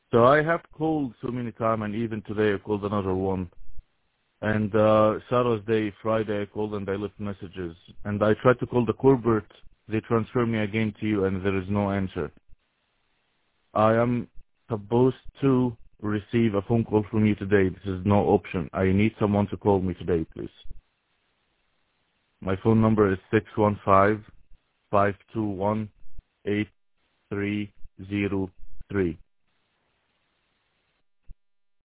So I have called so many times, and even today I called another one. And Saturday, Friday, I called and I left messages. And I tried to call the corporate. They transfer me again to you, and there is no answer. I am supposed to receive a phone call from you today. This is no option. I need someone to call me today, please. My phone number is 615-521-8303.